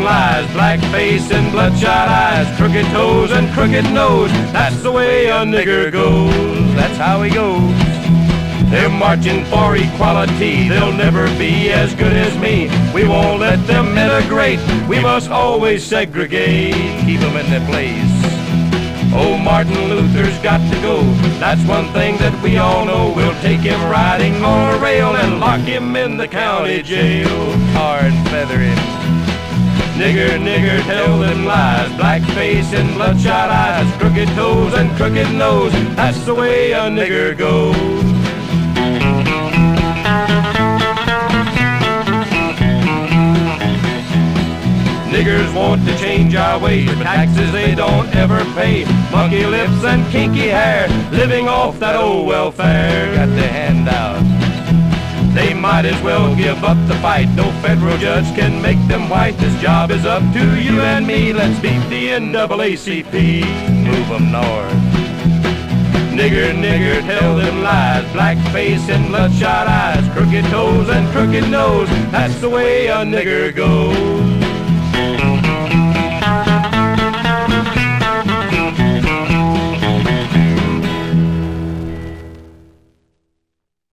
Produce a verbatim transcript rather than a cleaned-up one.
them lies, black face and bloodshot eyes, crooked toes and crooked nose. That's the way a nigger goes. That's how he goes. They're marching for equality. They'll never be as good as me. We won't let them integrate. We must always segregate. Keep them in their place. Oh, Martin Luther's got to go. That's one thing that we all know. We'll take him riding on a rail and lock him in the county jail. Tar and feather him. Nigger, nigger, tell them lies. Black face and bloodshot eyes, crooked toes and crooked nose. That's the way a nigger goes. Niggers want to change our ways, but taxes they don't ever pay. Monkey lips and kinky hair, living off that old welfare. Got the handout. They might as well give up the fight. No federal judge can make them white. This job is up to you and me. Let's beat the N double A C P. Move them north. Nigger, nigger, tell them lies. Black face and bloodshot eyes, crooked toes and crooked nose. That's the way a nigger goes.